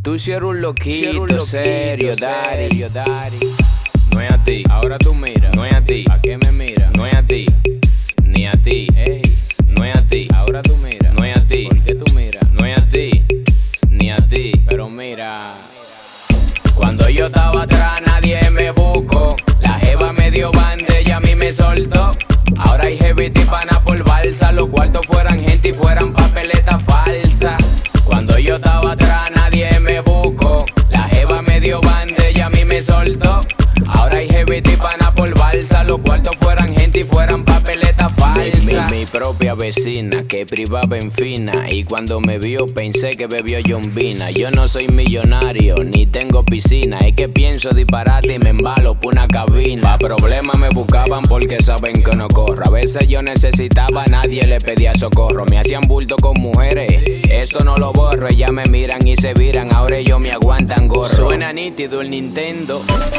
Tú si eres un loquito, serio, daddy. No es a ti, ahora tú mira. No es a ti, ¿a qué me mira? No es a ti, ni a ti. Ey, no es a ti, ahora tú mira. No es a ti, ¿por qué tú miras? No es a ti, ni a ti. Pero mira, cuando yo estaba atrás nadie me buscó. La jeva me dio banda y a mí me soltó. Ahora hay jevita y pana por balsa. Los cuartos fueran gente y fueran papeleta falsa. Cuando yo estaba atrás nadie me buscó. La jeva me dio banda y a mí me soltó. Ahora hay jevita y pana por balsa. Los cuartos fueran gente y fueran papeleta falsa. Mi propia vecina que privaba en fina. Y cuando me vio pensé que bebió yombina. Yo no soy millonario ni tengo piscina. Es que pienso disparate y me embalo por una cabina. Pa' problemas me buscaban porque saben que no corro. A veces yo necesitaba, nadie le pedía socorro. Me hacían bulto con mujeres, eso no lo borro. Ellas me miran y se viran, ahora ellos me aguantan gorro. Suena nítido el Nintendo.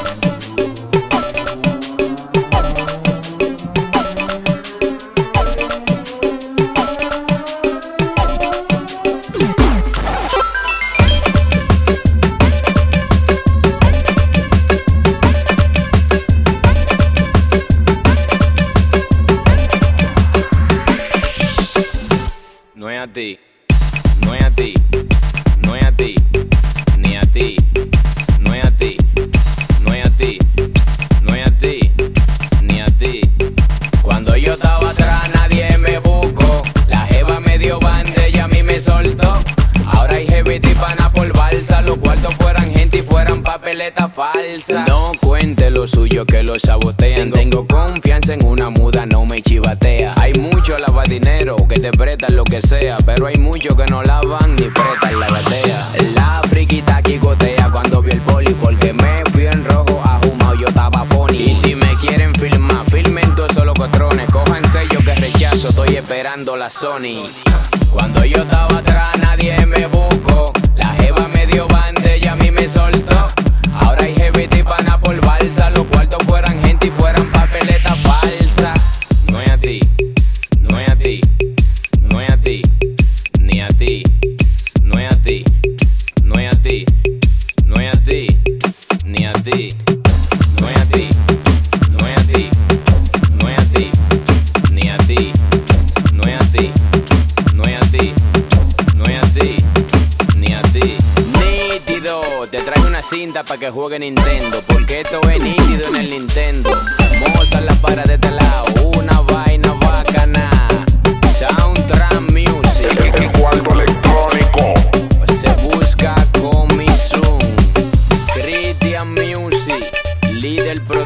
No es a ti, no es a ti, no es a ti, ni a ti. No es a ti, no es a ti, no es a ti, ni a ti. Cuando yo estaba atrás nadie me buscó. La jeva me dio banda y a mí me soltó. Ahora hay jevita y pana por balsa. Los cuartos fueran gente y fueran papeleta falsa. No cuente lo suyo que lo sabotean. Tengo confianza en una muda, no me chivatea. Hay muchos lavadinero que te prestan lo que sea, pero hay muchos que no lavan ni prestan la batea. La friquita aquí gotea cuando vi el poli, porque me fui en rojo ajumado, yo estaba funny. Y si me quieren filmar, filmen todos esos locotrones. Cojan sello que rechazo, estoy esperando la Sony. Cuando yo estaba atrás nadie me buscó. La jeva me dio banda y a mí me soltó. Ahora hay jevita y pana por balsa. Los cuartos fueran gente y fueran papeleta falsa. No es a ti, no es a ti, no es a ti, ni a ti. No es a ti, no es a ti, no es a ti, ni a ti. No es a ti, no es a ti, no es a ti, ni a ti. No es a ti, no es a ti, no es a ti, ni a ti. Nítido, te traigo una cinta pa' que juegue Nintendo, porque esto es nítido en el Nintendo. Mozart la para de este lado, una vaina bacana. Soundtrack Music. El cuarto electrónico. Se busca con mi Zoom. Christian Music, líder pro.